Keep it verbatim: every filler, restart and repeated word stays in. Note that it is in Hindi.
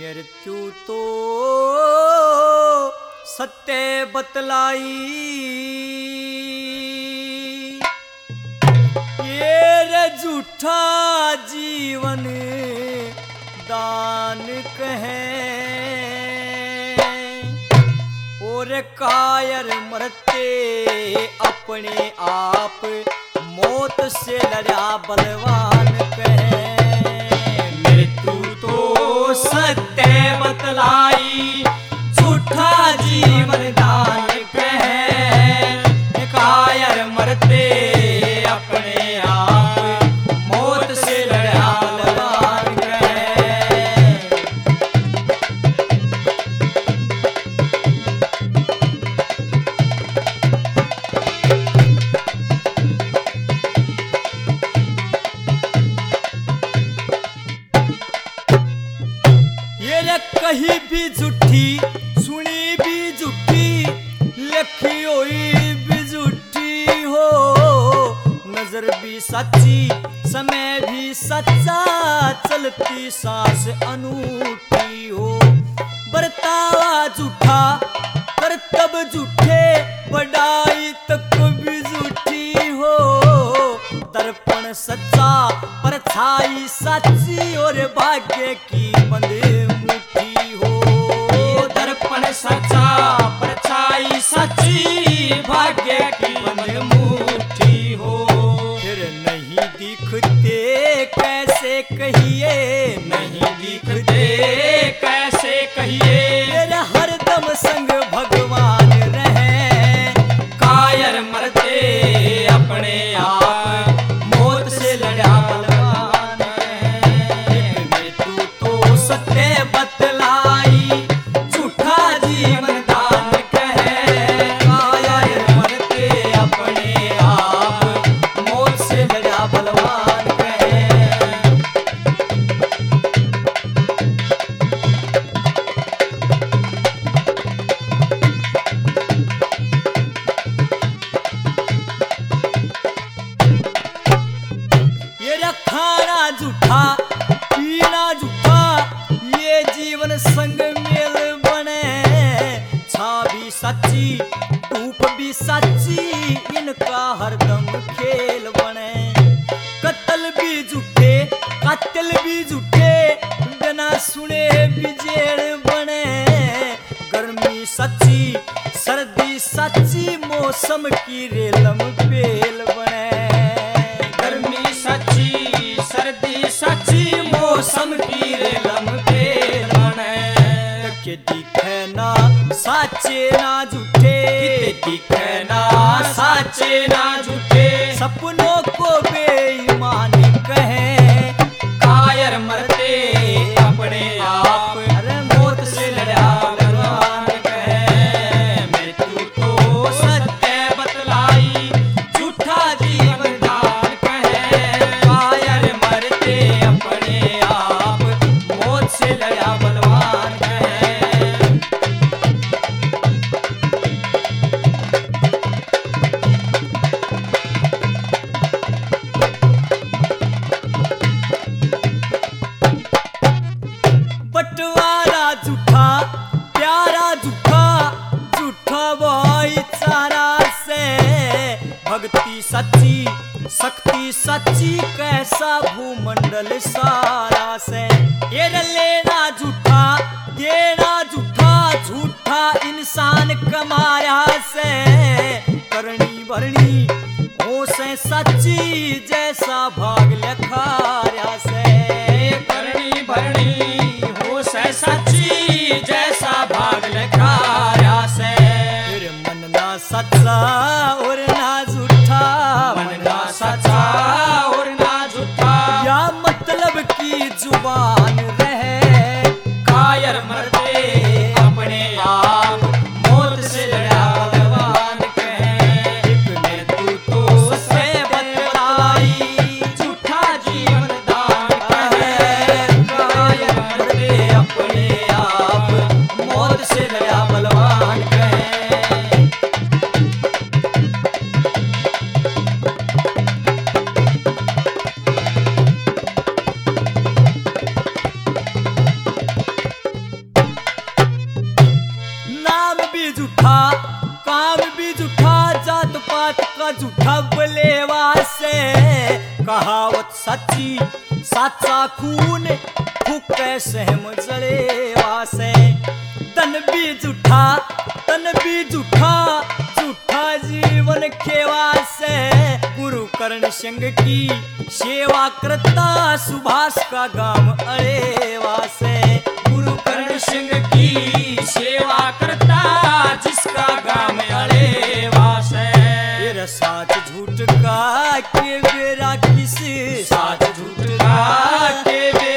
मृत्यु तो सत्य बतलाई, ये रे झूठा जीवन दान कहे, और कायर मरते अपने आप मौत से लड़ा बलवान कहे। मृत्यु तो सत्य बतलाई, झूठा जीवन दान कहे, कायर मरते अपने आप मौत से लड़ा बलवान कहे। ये रे कहीं भी झूठी, सुनी भी झूठी, लिखी हुई भी झूठी हो, नजर भी सच्ची, समय भी सच्चा, चलती सांस अनूठी हो। बरतावा झूठा, करतब झूठे, बढ़ाई तक भी झूठी हो, दर्पण सच्चा, परछाई सच्ची, और भाग्य की बंद मुट्ठी हो। दर्पण सच्चा, परछाई सच्ची, भाग्य की बंद मुट्ठी हो। फिर नहीं दिखते कैसे कहिए, नहीं दिखते कैसे कहिए, मेरे हरदम संग भगवान रहे, कायर मरते अपने आप मौत से लड़ा बलवान है। मृत्यु तो सत्य बतलाई, झूठा जीवन दान कहे, कायर मरते अपने आप मौत से लड़ा बलवान कहे। ये खाना झूठा, पीना झूठा, ये जीवन संग मेल बने, छावी सच्ची, धूप भी सच्ची, इनका हरदम खेल बने। कत्ल भी झूठे, कातिल भी झूठे, बिना सुने भी जेल बने, गर्मी सच्ची, सर्दी सच्ची, मौसम की रेलम पेल बने। गर्मी सच्ची, सर्दी सच्ची, मौसम की रेलम पेल बने। के दिखे ना साचे ना झूठे, दिखे ना साचे ना झूठे, सपनों को बेईमान कहे, कायर मरते अपने आप अरे मौत से लड़ा बलवान कहे। मृत्यु तो सत्य बतलाई, झूठा जीवन दान कहे, कायर मरते अपने आप मौत से लड़ा बलवान कहे। बंटवारा झूठा, प्यारा झूठा, झूठा भाईचारा से, भक्ति सच्ची, शक्ति सच्ची, कैसा भूमंडल सारा से। ये लेना झूठा, देना झूठा, झूठा इंसान कमाया से, करनी भरनी हो से सच्ची, जैसा भाग लखाया से। करनी भरनी हो से सच्ची, जैसा भाग लखाया से। फिर मन ना सच्चा और ना झूठा, मन ना सच्चा और ना झूठा, या मतलब की जुबान रहे, कायर मरते अपने आप मौत से लड़ा बलवान कहे। मृत्यु तो सत्य बतलाई, झूठा जीवन दान कहे, कायर मरते अपने आप मौत से लड़ा बलवान कहे। लेवा से कहावत सच्ची साचा खून फूके सहम जड़ेवा से तन भी झूठा तन भी झूठा झूठा जीवन खेवा से गुरु कर्ण सिंह की सेवा करता सुभाष का गांव अड़ेवा से गुरु कर्ण सिंह की सेवा करता जिसका गांव अड़ेवा से तेरा साथ झूठ का के बेरा किस साथ झूठ का के